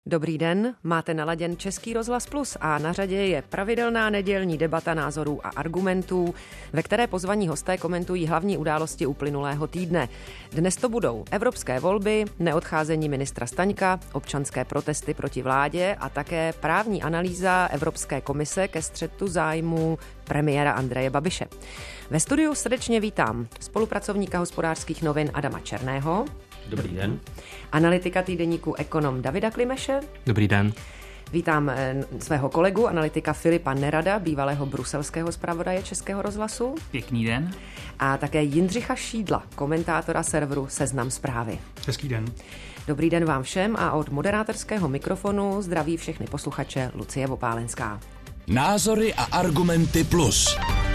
Dobrý den, máte naladěn Český rozhlas Plus a na řadě je pravidelná nedělní debata názorů a argumentů, ve které pozvaní hosté komentují hlavní události uplynulého týdne. Dnes to budou evropské volby, neodcházení ministra Staňka, občanské protesty proti vládě a také právní analýza Evropské komise ke střetu zájmů premiéra Andreje Babiše. Ve studiu srdečně vítám spolupracovníka Hospodářských novin Adama Černého. Dobrý den. Analytika týdeníku Ekonom Davida Klimeše. Dobrý den. Vítám svého kolegu, analytika Filipa Nerada, bývalého bruselského zpravodaje Českého rozhlasu. Pěkný den. A také Jindřicha Šídla, komentátora serveru Seznam Zprávy. Hezký den. Dobrý den vám všem a od moderátorského mikrofonu zdraví všechny posluchače Lucie Vopálenská. Názory a argumenty plus.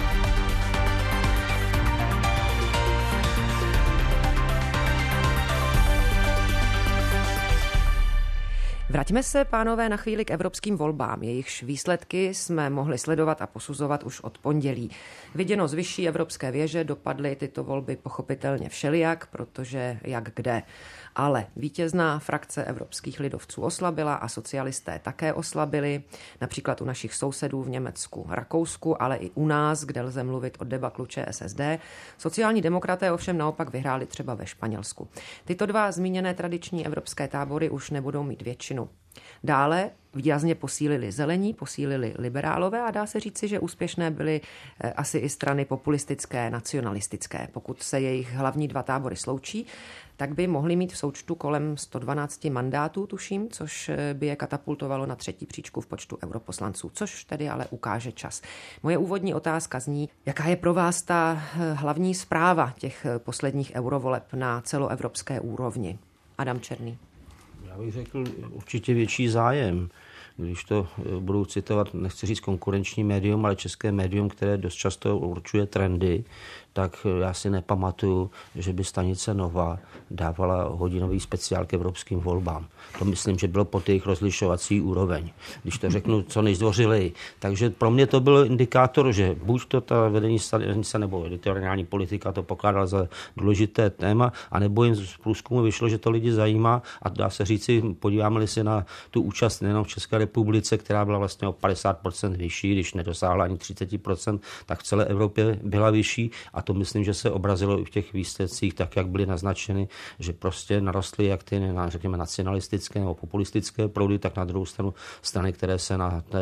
Vraťme se, pánové, na chvíli k evropským volbám. Jejichž výsledky jsme mohli sledovat a posuzovat už od pondělí. Viděno z vyšší evropské věže dopadly tyto volby pochopitelně všelijak, protože jak kde. Ale vítězná frakce evropských lidovců oslabila a socialisté také oslabili, například u našich sousedů v Německu, Rakousku, ale i u nás, kde lze mluvit o debaklu ČSSD. Sociální demokraté ovšem naopak vyhráli třeba ve Španělsku. Tyto dva zmíněné tradiční evropské tábory už nebudou mít většinu. Dále výrazně posílili zelení, posílili liberálové a dá se říci, že úspěšné byly asi i strany populistické, nacionalistické. Pokud se jejich hlavní dva tábory sloučí, tak by mohli mít v součtu kolem 112 mandátů, tuším, což by je katapultovalo na třetí příčku v počtu europoslanců, což tedy ale ukáže čas. Moje úvodní otázka zní, jaká je pro vás ta hlavní zpráva těch posledních eurovoleb na celoevropské úrovni? Adam Černý. Já bych řekl určitě větší zájem. Když to budu citovat, nechci říct konkurenční médium, ale české médium, které dost často určuje trendy, tak já si nepamatuju, že by stanice Nova dávala hodinový speciál k evropským volbám. To myslím, že bylo pod jejich rozlišovací úroveň, když to řeknu co nejzdvořileji. Takže pro mě to byl indikátor, že buď to ta vedení stanice nebo editoriální politika to pokládala za důležité téma, anebo jim z průzkumu vyšlo, že to lidi zajímá a dá se říci, podíváme-li se na tu účast nejenom v České republice, která byla vlastně o 50% vyšší, když nedosáhla ani 30%, tak v celé Evropě byla vyšší a to myslím, že se obrazilo i v těch výsledcích, tak jak byly naznačeny, že prostě narostly jak ty, řekněme, nacionalistické nebo populistické proudy, tak na druhou stranu strany, které se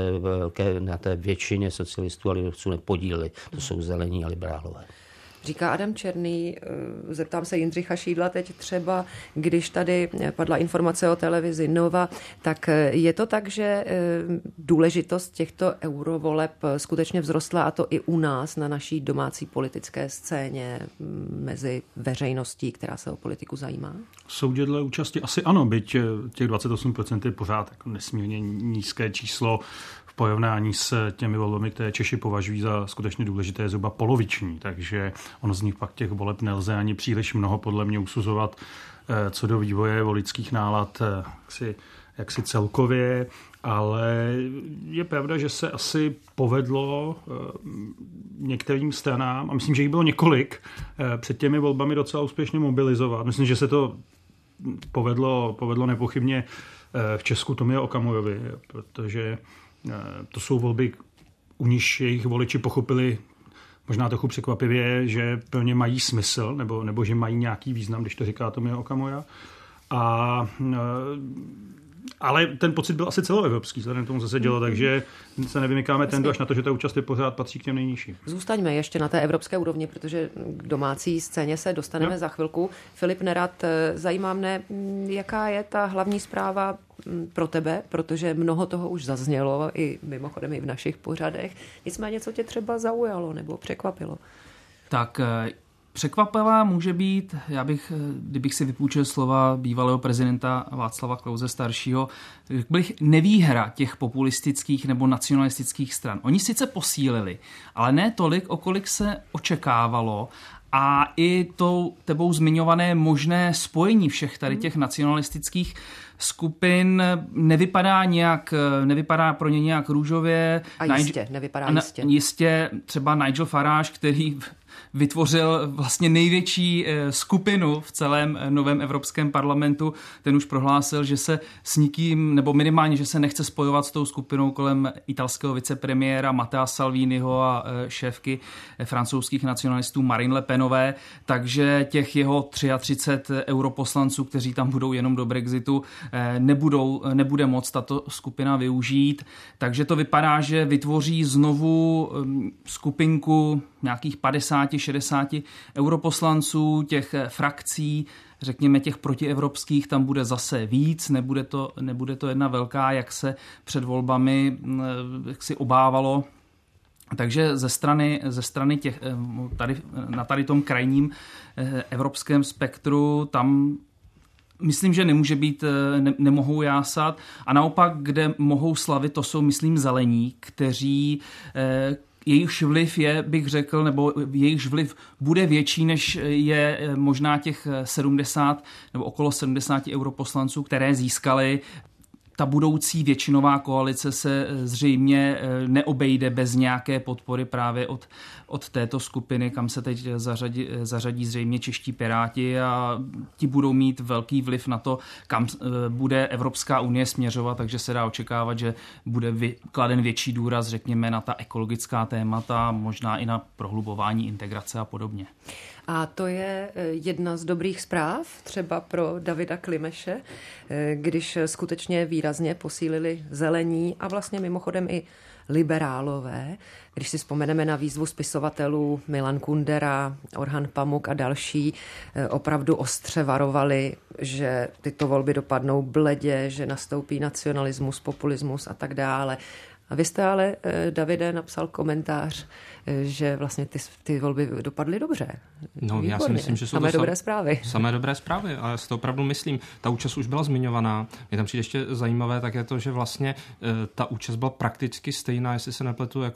na té většině socialistů a lidovců nepodílely. To jsou zelení a liberálové. Říká Adam Černý, zeptám se Jindřicha Šídla teď třeba, když tady padla informace o televizi Nova, tak je to tak, že důležitost těchto eurovoleb skutečně vzrostla a to i u nás na naší domácí politické scéně mezi veřejností, která se o politiku zajímá? Soudě dle účasti asi ano, byť těch 28% je pořád jako nesmírně nízké číslo. V porovnání s těmi volbami, které Češi považují za skutečně důležité, je zhruba poloviční, takže ono z nich pak těch voleb nelze ani příliš mnoho podle mě usuzovat co do vývoje voličských nálad jaksi celkově, ale je pravda, že se asi povedlo některým stranám, a myslím, že jich bylo několik, před těmi volbami docela úspěšně mobilizovat. Myslím, že se to povedlo nepochybně v Česku Tomio Okamurovi, protože to jsou volby, u níž jejich voliči pochopili možná trochu překvapivě, že pro ně mají smysl, nebo že mají nějaký význam, když to říká Tomio Okamura. Ale ten pocit byl asi celoevropský, vzhledem k tomu, co se dělo, takže se nevymykáme tendu až na to, že ta účast je pořád patří k těm nejnižším. Zůstaňme ještě na té evropské úrovni, protože k domácí scéně se dostaneme za chvilku. Filip Nerad, zajímá mne, jaká je ta hlavní zpráva pro tebe, protože mnoho toho už zaznělo i mimochodem i v našich pořadech. Nicméně, co tě třeba zaujalo nebo překvapilo? Tak překvapivá může být, kdybych si vypůjčil slova bývalého prezidenta Václava Klause staršího, bych nevýhra těch populistických nebo nacionalistických stran. Oni sice posílili, ale ne tolik, o kolik se očekávalo. A i to tebou zmiňované možné spojení všech tady těch nacionalistických skupin nevypadá pro ně nějak růžově. A jistě, nevypadá jistě. Jistě třeba Nigel Farage, který vytvořil vlastně největší skupinu v celém novém Evropském parlamentu. Ten už prohlásil, že se s nikým, nebo minimálně, že se nechce spojovat s tou skupinou kolem italského vicepremiéra Mattea Salviniho a šéfky francouzských nacionalistů Marine Le Penové, takže těch jeho 33 europoslanců, kteří tam budou jenom do Brexitu, nebude moc tato skupina využít. Takže to vypadá, že vytvoří znovu skupinku nějakých 50-60 europoslanců, těch frakcí, řekněme těch protievropských, tam bude zase víc, nebude to jedna velká, jak se před volbami jak si obávalo. Takže ze strany těch, na tady tom krajním evropském spektru, tam myslím, že nemohou jásat. A naopak, kde mohou slavit, to jsou, myslím, zelení, kteří jejichž vliv je, bych řekl, nebo jejichž vliv bude větší, než je možná těch 70 nebo okolo 70 europoslanců, které získali. Ta budoucí většinová koalice se zřejmě neobejde bez nějaké podpory právě od této skupiny, kam se teď zařadí zřejmě čeští Piráti, a ti budou mít velký vliv na to, kam bude Evropská unie směřovat, takže se dá očekávat, že bude kladen větší důraz, řekněme, na ta ekologická témata, možná i na prohlubování integrace a podobně. A to je jedna z dobrých zpráv třeba pro Davida Klimeše, když skutečně výrazně posílili zelení a vlastně mimochodem i liberálové. Když si vzpomeneme na výzvu spisovatelů Milan Kundera, Orhan Pamuk a další, opravdu ostře varovali, že tyto volby dopadnou bledě, že nastoupí nacionalismus, populismus a tak dále. A vy jste ale, Davide, napsal komentář, že vlastně ty volby dopadly dobře. No, výborně. Já si myslím, že jsou samé dobré zprávy. Samé dobré zprávy, a já si to opravdu myslím. Ta účast už byla zmiňovaná. Mě tam přijde ještě zajímavé, tak je to, že vlastně ta účast byla prakticky stejná, jestli se nepletu, jako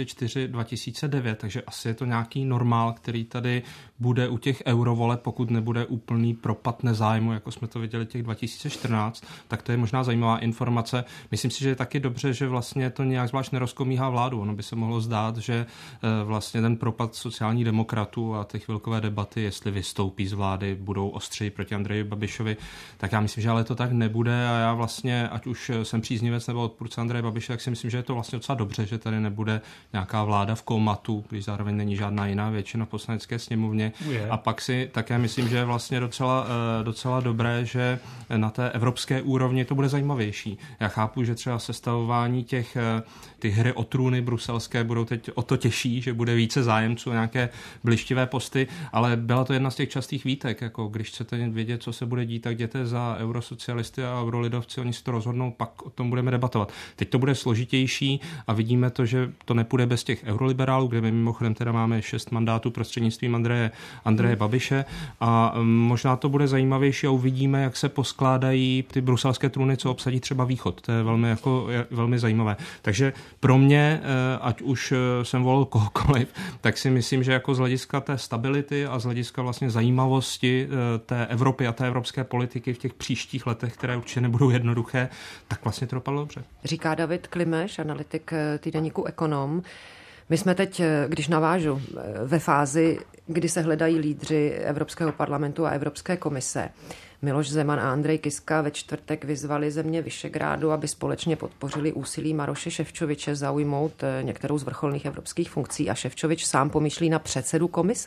2004-2009, takže asi je to nějaký normál, který tady bude u těch eurovoleb, pokud nebude úplný propad nezájmu, jako jsme to viděli těch 2014, tak to je možná zajímavá informace. Myslím si, že je taky dobře, že vlastně to nějak zvlášť nerozkomíhá vládu. Ono by se mohlo zdát, že vlastně ten propad sociálních demokratů a ty chvilkové debaty, jestli vystoupí z vlády, budou ostřeji proti Andreji Babišovi, tak já myslím, že ale to tak nebude, a já vlastně, ať už jsem příznivec nebo odpůrce Andreje Babiše, tak si myslím, že je to vlastně docela dobře, že tady nebude nějaká vláda v komatu, když zároveň není žádná jiná většina v poslanecké sněmovně. A pak si také myslím, že je vlastně docela dobré, že na té evropské úrovni to bude zajímavější. Já chápu, že třeba sestavování ty hry o trůny bruselské budou teď o to těžší, že bude více zájemců o nějaké blištivé posty, ale byla to jedna z těch častých výtek, jako když chcete vědět, co se bude dít, tak jděte za eurosocialisty a eurolidovci, oni si to rozhodnou, pak o tom budeme debatovat. Teď to bude složitější a vidíme to, že to nepůjde bez těch euroliberálů, kde my mimochodem teda máme 6 mandátů prostřednictvím Andreje Babiše, a možná to bude zajímavější a uvidíme, jak se poskládají ty bruselské trůny, co obsadí třeba východ. To je velmi zajímavé. Takže pro mě, ať už jsem volil kohokoliv, tak si myslím, že jako z hlediska té stability a z hlediska vlastně zajímavosti té Evropy a té evropské politiky v těch příštích letech, které určitě nebudou jednoduché, tak vlastně to dopadlo dobře. Říká David Klimeš, analytik týdeníku Ekonom. My jsme teď, když navážu, ve fázi, kdy se hledají lídři Evropského parlamentu a Evropské komise. Miloš Zeman a Andrej Kiska ve čtvrtek vyzvali země Visegrádu, aby společně podpořili úsilí Maroše Šefčoviče zaujmout některou z vrcholných evropských funkcí, a Šefčovič sám pomýšlí na předsedu komise.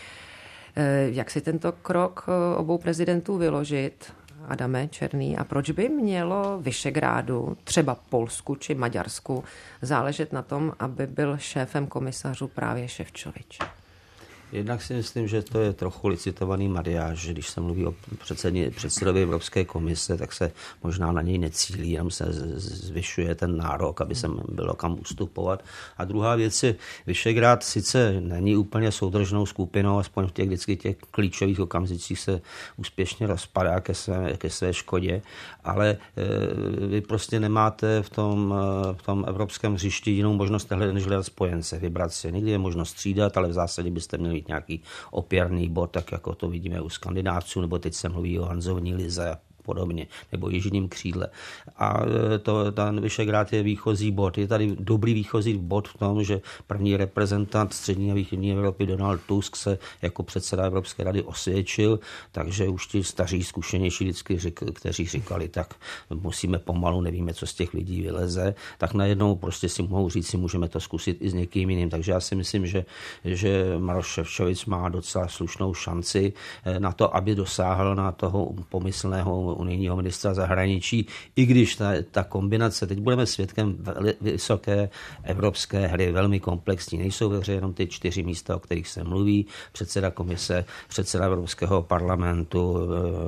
Jak si tento krok obou prezidentů vyložit, Adame Černý, a proč by mělo Visegrádu, třeba Polsku či Maďarsku, záležet na tom, aby byl šéfem komisařů právě Šefčovič? Jednak si myslím, že to je trochu licitovaný mariáž. Když se mluví o předsedovi Evropské komise, tak se možná na něj necílí, jenom se zvyšuje ten nárok, aby se bylo kam ustupovat. A druhá věc je, Visegrád sice není úplně soudržnou skupinou, aspoň v těch vždycky těch klíčových okamžicích se úspěšně rozpadá ke své škodě, ale vy prostě nemáte v tom evropském hřišti jinou možnost než hledat spojence, vybrat si. Někdy je možnost střídat, ale v zásadě byste měli mít nějaký opěrný bod, tak jako to vidíme u Skandinávců, nebo teď se mluví o Hanzovní lize a podobně, nebo jižním křídle. A ten Visegrád je výchozí bod. Je tady dobrý výchozí bod v tom, že první reprezentant střední a východní Evropy Donald Tusk se jako předseda Evropské rady osvědčil, takže už ti staří, zkušenější vždycky kteří říkali, tak musíme pomalu, nevíme, co z těch lidí vyleze, tak najednou prostě si mohou říct, si můžeme to zkusit i s někým jiným. Takže já si myslím, že Maroš Šefčovič má docela slušnou šanci na to, aby dosáhl na toho pomyslného unijního ministra zahraničí, i když ta kombinace, teď budeme svědkem vysoké evropské hry, velmi komplexní. Nejsou ve hře jenom ty 4 místa, o kterých se mluví, předseda komise, předseda Evropského parlamentu,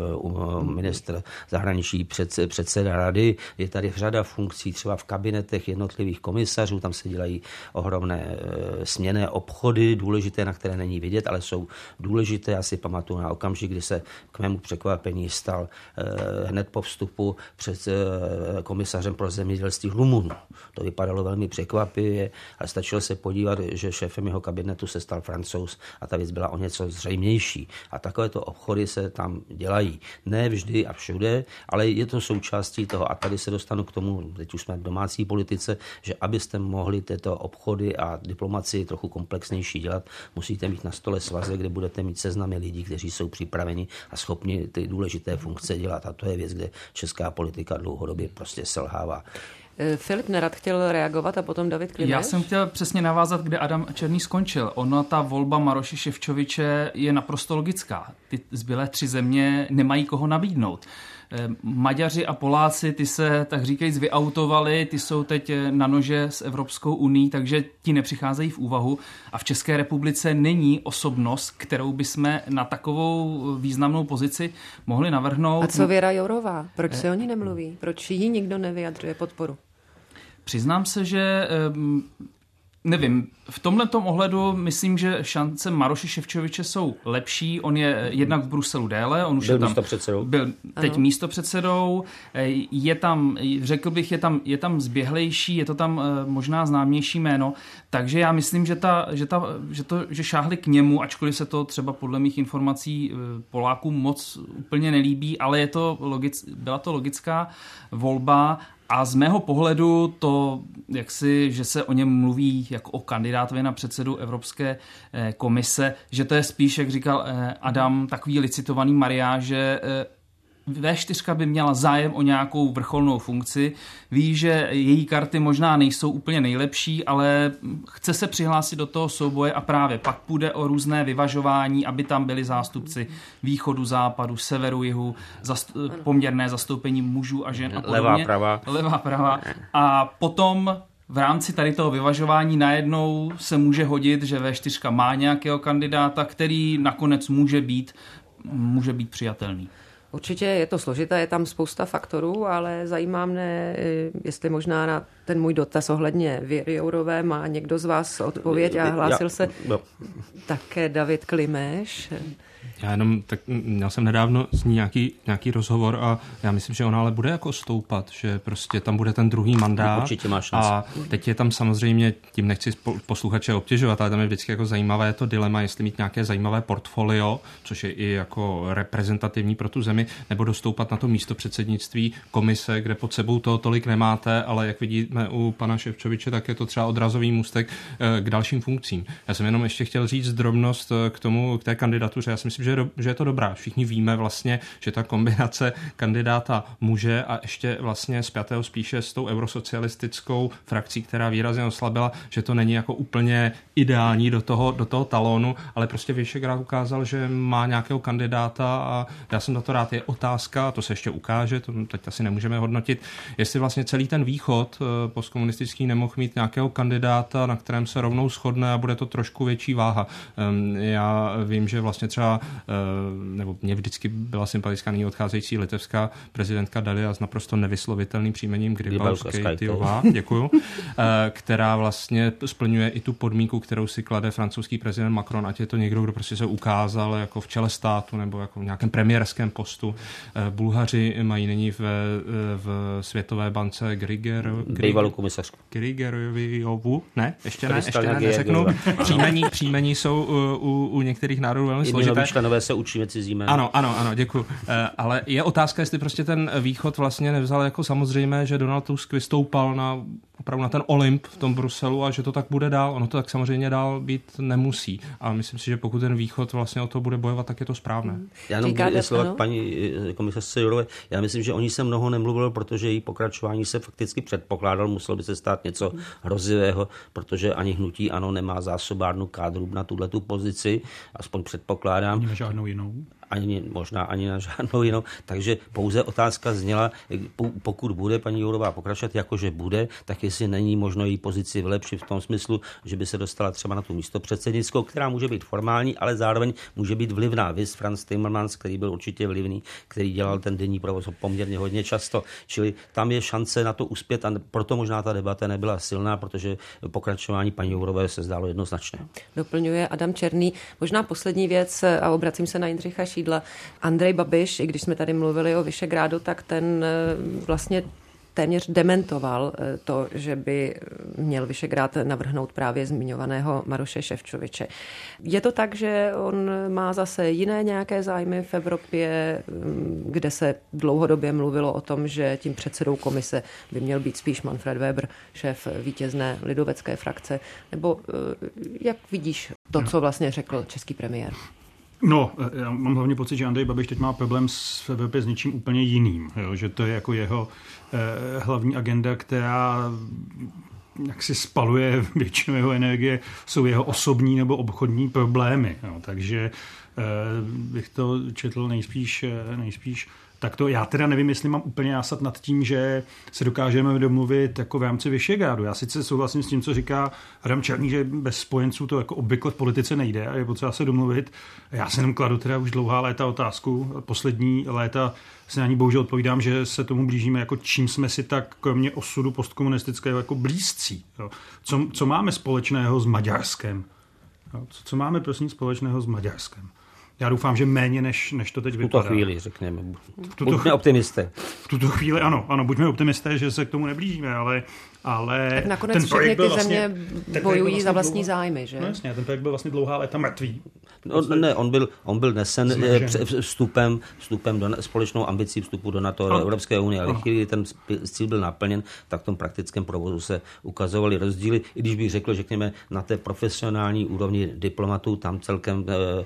ministr zahraničí, předseda rady. Je tady řada funkcí, třeba v kabinetech jednotlivých komisařů, tam se dělají ohromné směnné obchody, důležité, na které není vidět, ale jsou důležité. Já si pamatuju na okamžik, kdy se k mému překvapení stal hned po vstupu před komisařem pro zemědělství Rumun. To vypadalo velmi překvapivě, ale stačilo se podívat, že šéfem jeho kabinetu se stal Francouz a ta věc byla o něco zřejmější. A takovéto obchody se tam dělají. Ne vždy a všude, ale je to součástí toho. A tady se dostanu k tomu, teď už jsme v domácí politice, že abyste mohli tyto obchody a diplomacii trochu komplexnější dělat, musíte mít na stole svazek, kde budete mít seznamy lidí, kteří jsou připraveni a schopni ty důležité funkce dělat. A to je věc, kde česká politika dlouhodobě prostě selhává. Filip Nerad chtěl reagovat a potom David Klimeš. Já jsem chtěl přesně navázat, kde Adam Černý skončil. Ona, ta volba Maroše Šefčoviče je naprosto logická. Ty zbylé 3 země nemají koho nabídnout. Maďaři a Poláci, ty se, tak říkajíc, vyautovali, ty jsou teď na nože s Evropskou unií, takže ti nepřicházejí v úvahu. A v České republice není osobnost, kterou bychom na takovou významnou pozici mohli navrhnout. A co Věra Jourová? Proč se o ní nemluví? Proč jí nikdo nevyjadřuje podporu? Přiznám se, že nevím, v tomhletom ohledu myslím, že šance Maroše Šefčoviče jsou lepší. On je jednak v Bruselu déle, on už byl je tam místopředsedou. Byl teď místopředsedou, je tam, řekl bych, je tam zběhlejší, je to tam možná známější jméno, takže já myslím, že šáhli k němu, ačkoliv se to třeba podle mých informací Polákům moc úplně nelíbí, ale byla to logická volba. A z mého pohledu to, že se o něm mluví jako o kandidátovi na předsedu Evropské komise, že to je spíš, jak říkal Adam, takový licitovaný mariáž, že V4 by měla zájem o nějakou vrcholnou funkci. Ví, že její karty možná nejsou úplně nejlepší, ale chce se přihlásit do toho souboje a právě pak půjde o různé vyvažování, aby tam byli zástupci východu, západu, severu, jihu, poměrné zastoupení mužů a žen a podobně. Levá, pravá. A potom v rámci tady toho vyvažování najednou se může hodit, že V4 má nějakého kandidáta, který nakonec může být přijatelný. Určitě je to složité, je tam spousta faktorů, ale zajímá mne, jestli možná na ten můj dotaz ohledně Věry Jourové má někdo z vás odpověď a hlásil se také David Klimeš. Já jenom, tak měl jsem nedávno z ní nějaký rozhovor a já myslím, že ona ale bude jako stoupat, že prostě tam bude ten druhý mandát. Určitě má šanci. A teď je tam samozřejmě, tím nechci posluchače obtěžovat, ale tam je vždycky jako zajímavé to dilema, jestli mít nějaké zajímavé portfolio, což je i jako reprezentativní pro tu zemi, nebo dostoupat na to místo předsednictví komise, kde pod sebou toho tolik nemáte, ale jak vidíme u pana Šefčoviče, tak je to třeba odrazový můstek k dalším funkcím. Já jsem jenom ještě chtěl říct drobnost k té kandidatuře. Já si myslím, že je to dobrá. Všichni víme vlastně, že ta kombinace kandidáta muže a ještě vlastně spjatého spíše s tou eurosocialistickou frakcí, která výrazně oslabila, že to není jako úplně ideální do toho talonu, ale prostě Visegrád ukázal, že má nějakého kandidáta a já jsem na to rád. Je otázka, to se ještě ukáže, to teď asi nemůžeme hodnotit, jestli vlastně celý ten východ postkomunistický nemohl mít nějakého kandidáta, na kterém se rovnou shodne a bude to trošku větší váha. Já vím, že vlastně třeba nebo mě vždycky byla sympatická nyní odcházející litevská prezidentka Dalia s naprosto nevyslovitelným příjmením Grybauskaitijová, děkuju, která vlastně splňuje i tu podmínku, kterou si klade francouzský prezident Macron, ať je to někdo, kdo prostě se ukázal jako v čele státu nebo jako v nějakém premiérském postu. Bulhaři mají nyní v Světové bance bývalou komisařku. Grigerojovu, ne, ještě neřeknu. Příjmení jsou u některých národů velmi složité. členové se učíme cizí jméno. Ano, děkuju. Ale je otázka, jestli prostě ten východ vlastně nevzal jako samozřejmé, že Donald Tusk vystoupal opravdu na ten Olymp v tom Bruselu a že to tak bude dál. Ono to tak samozřejmě dál být nemusí. A myslím si, že pokud ten východ vlastně o to bude bojovat, tak je to správné. Já jenom slova k paní komisařce Jourové. Já myslím, že o ní se mnoho nemluvilo, protože její pokračování se fakticky předpokládal, muselo by se stát něco hrozivého, protože ani hnutí ANO nemá zásobárnu kádru na tuhletu pozici, aspoň předpokládám. Ani na žádnou jinou. Možná ani na žádnou jinou. Takže pouze otázka zněla, pokud bude paní Jourová pokračovat, jakože bude, tak jestli není možno její pozici vylepšit v tom smyslu, že by se dostala třeba na tu místopředsednickou, která může být formální, ale zároveň může být vlivná. Viz Franz Timmermans, který byl určitě vlivný, který dělal ten denní provoz poměrně hodně často. Čili tam je šance na to uspět a proto možná ta debata nebyla silná, protože pokračování paní Jourové se zdálo jednoznačné. Doplňuje Adam Černý. Možná poslední věc a obracím se na Jindřicha Šídla. Andrej Babiš, i když jsme tady mluvili o Visegrádu, tak ten vlastně téměř dementoval to, že by měl Visegrád navrhnout právě zmiňovaného Maroše Šefčoviče. Je to tak, že on má zase jiné nějaké zájmy v Evropě, kde se dlouhodobě mluvilo o tom, že tím předsedou komise by měl být spíš Manfred Weber, šéf vítězné lidovecké frakce? Nebo jak vidíš to, co vlastně řekl český premiér? No, já mám hlavně pocit, že Andrej Babiš teď má problém v Evropě s něčím úplně jiným, jo? Že to je jako jeho hlavní agenda, která jak si spaluje většinu jeho energie, jsou jeho osobní nebo obchodní problémy. Jo? Takže bych to četl nejspíš tak to já teda nevím, jestli mám úplně jásat nad tím, že se dokážeme domluvit jako v rámci Visegrádu. Já sice souhlasím s tím, co říká Adam Černý, že bez spojenců to jako obvykle v politice nejde a je potřeba se domluvit. Já se jenom kladu teda už dlouhá léta otázku. Poslední léta se na ní bohužel odpovídám, že se tomu blížíme, jako čím jsme si tak kromě osudu postkomunistického jako blízcí. Jo. Co máme společného s Maďarskem? Jo. Co máme prosím společného s Maďarskem? Já doufám, že méně, než to teď vypadá. V tuto chvíli, řekněme. Buďme optimisté. V tuto chvíli, ano, buďme optimisté, že se k tomu neblížíme, ale tak nakonec všechny ty země bojují za vlastní zájmy, že? No jasně, ten projekt byl vlastně dlouhá léta mrtvý. On byl nesen vstupem do společnou ambicí vstupu do NATO, do Evropské unie, ale chvíli ten cíl byl naplněn, tak v tom praktickém provozu se ukazovaly rozdíly, i když bych řekl, řekněme, na té profesionální úrovni diplomatů tam celkem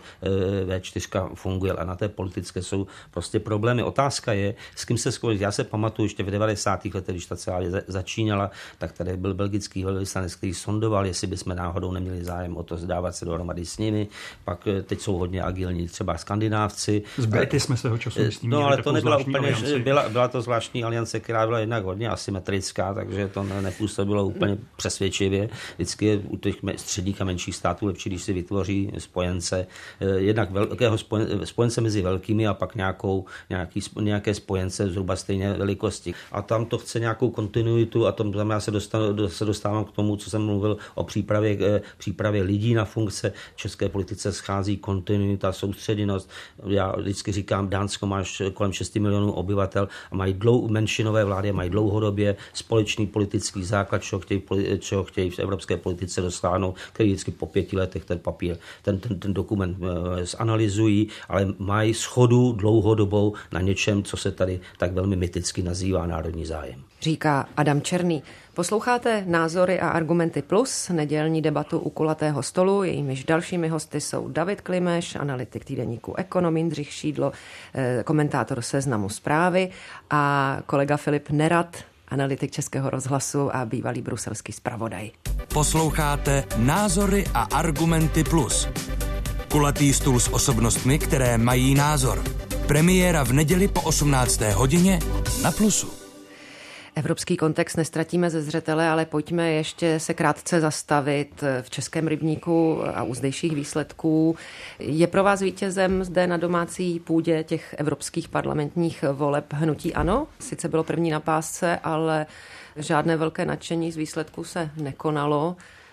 V4 funguje, a na té politické jsou prostě problémy. Otázka je, s kým se spojit. Já se pamatuju ještě v 90. letech, když ta celá začínala, tak tady byl belgický velvyslanec, který sondoval, jestli bychom náhodou neměli zájem o to zdávat se dohromady s nimi. Pak teď jsou hodně agilní třeba Skandinávci. Z Brity jsme svého času myslím. No, ale to nebyla úplně, byla to zvláštní aliance, která byla jednak hodně asymetrická, takže to nepůsobilo úplně přesvědčivě. Vždycky je u těch středních a menších států lepší, když si vytvoří spojence, jednak velkého spojence mezi velkými a pak nějaké spojence zhruba stejné velikosti. A tam to chce nějakou kontinuitu a tam já se dostávám k tomu, co jsem mluvil o přípravě lidí na funkce. V české politice schází kontinuita, soustředěnost. Já vždycky říkám, Dánsko má kolem 6 milionů obyvatel a mají menšinové vlády, mají dlouhodobě společný politický základ, čeho chtějí v evropské politice dosáhnout, který vždycky po 5 letech ten papír, ten dokument zanalyzují, ale mají shodu dlouhodobou na něčem, co se tady tak velmi myticky nazývá národní zájem. Říká Adam Černý. Posloucháte Názory a argumenty plus, nedělní debatu u kulatého stolu, jejímiž dalšími hosty jsou David Klimeš, analytik týdeníku Ekonom, Jindřich Šídlo, komentátor Seznamu Zprávy a kolega Filip Nerad, analytik Českého rozhlasu a bývalý bruselský zpravodaj. Posloucháte Názory a argumenty plus. Kulatý stůl s osobnostmi, které mají názor. Premiéra v neděli po 18. hodině na Plusu. Evropský kontext nestratíme ze zřetele, ale pojďme ještě se krátce zastavit v českém rybníku a u zdejších výsledků. Je pro vás vítězem zde na domácí půdě těch evropských parlamentních voleb hnutí ANO? Sice bylo první na pásce, ale žádné velké nadšení z výsledků se nekonalo.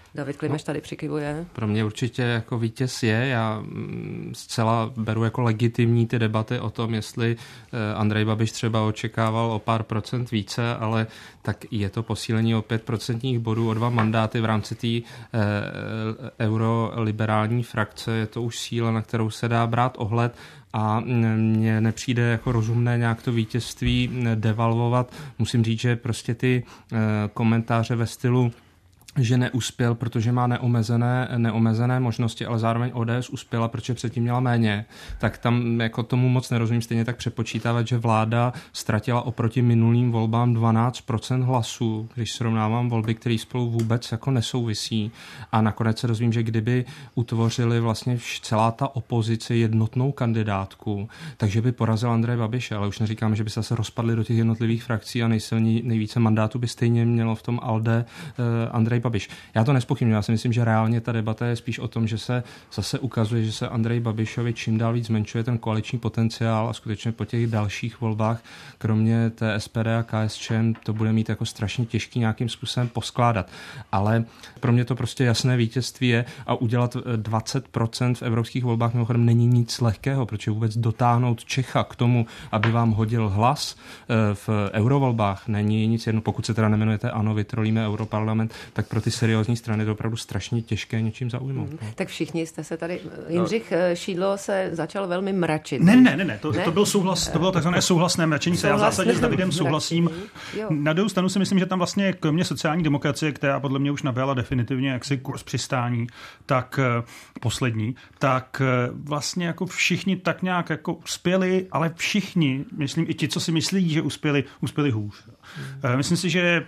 David Klimeš tady přikyvuje. Pro mě určitě jako vítěz je. Já zcela beru jako legitimní ty debaty o tom, jestli Andrej Babiš třeba očekával o pár procent více, ale tak je to posílení o 5% bodů, o 2 mandáty v rámci té euroliberální frakce. Je to už síla, na kterou se dá brát ohled. A mně nepřijde jako rozumné nějak to vítězství devalvovat. Musím říct, že prostě ty komentáře ve stylu, že neuspěl, protože má neomezené možnosti, ale zároveň ODS uspěla, protože předtím měla méně, tak tam jako tomu moc nerozumím. Stejně tak přepočítávat, že vláda ztratila oproti minulým volbám 12% hlasů, když srovnávám volby, které spolu vůbec jako nesouvisí. A nakonec se dozvím, že kdyby utvořili vlastně celá ta opozice jednotnou kandidátku, takže by porazil Andrej Babiše, ale už neříkám, že by se rozpadli do těch jednotlivých frakcí a nejvíce mandátů by stejně mělo v tom ALDE Andrej Babiš. Já to nezpochybňuji, já si myslím, že reálně ta debata je spíš o tom, že se zase ukazuje, že se Andrej Babišovi čím dál víc zmenšuje ten koaliční potenciál a skutečně po těch dalších volbách, kromě té SPD a KSČM, to bude mít jako strašně těžký nějakým způsobem poskládat. Ale pro mě to prostě jasné vítězství je a udělat 20% v evropských volbách mimochodem není nic lehkého, protože vůbec dotáhnout Čecha k tomu, aby vám hodil hlas v eurovolbách, není nic jedno, pokud se teda nemenujete ANO, vytrolíme Europarlament, tak pro ty seriózní strany je to opravdu strašně těžké něčím zaujmout. Tak všichni jste se tady... Jindřich Šídlo se začal velmi mračit. Ne. To byl souhlas, to bylo takzvané souhlasné mračení. Já v zásadě s Davidem souhlasím. Na druhou stranu si myslím, že tam vlastně kromě sociální demokracie, která podle mě už nabrala definitivně jaksi kurz přistání, tak poslední, tak vlastně jako všichni tak nějak jako uspěli, ale všichni, myslím i ti, co si myslí, že uspěli hůř. Myslím si, že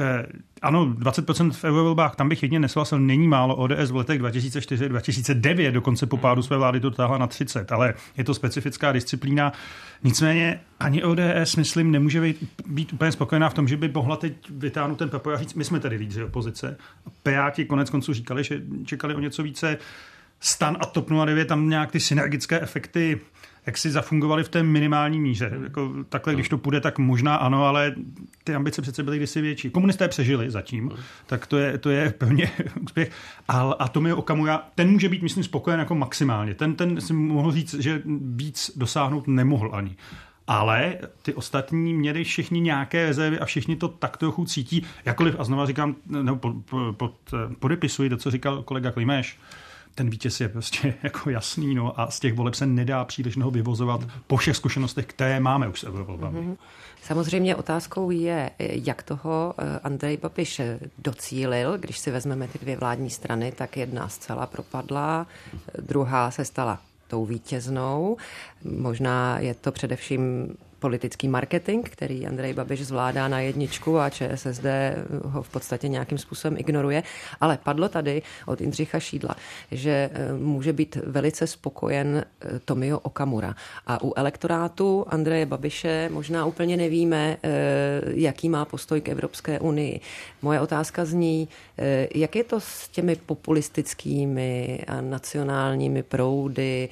ano, 20% v eurovolbách, tam bych jedině nesouhlasil, není málo. ODS v letech 2004-2009, dokonce po pádu své vlády to táhla na 30, ale je to specifická disciplína. Nicméně ani ODS, myslím, nemůže být úplně spokojená v tom, že by mohla teď vytáhnout ten papír a říct, my jsme tady lídři opozice. Piráti konec konců říkali, že čekali o něco více. STAN a TOP 09, tam nějak ty synergické efekty jak si zafungovaly v té minimální míře. Jako, takhle, když to půjde, tak možná ano, ale ty ambice přece byly kdysi větší. Komunisté přežili zatím, tak to je pevně úspěch. A Tomio Okamura, ten může být, myslím, spokojen jako maximálně. Ten si mohl říct, že víc dosáhnout nemohl ani. Ale ty ostatní měli všichni nějaké rezervy a všichni to tak trochu cítí. Jakkoliv, a znova říkám, podepisuji to, co říkal kolega Klimeš, ten vítěz je prostě jako jasný, no, a z těch voleb se nedá příliš mnoho vyvozovat po všech zkušenostech, které máme už s eurovolbami. Samozřejmě otázkou je, jak toho Andrej Babiš docílil. Když si vezmeme ty 2 vládní strany, tak jedna zcela propadla, druhá se stala tou vítěznou. Možná je to především politický marketing, který Andrej Babiš zvládá na jedničku a ČSSD ho v podstatě nějakým způsobem ignoruje. Ale padlo tady od Jindřicha Šídla, že může být velice spokojen Tomio Okamura. A u elektorátu Andreje Babiše možná úplně nevíme, jaký má postoj k Evropské unii. Moje otázka zní, jak je to s těmi populistickými a nacionálními proudy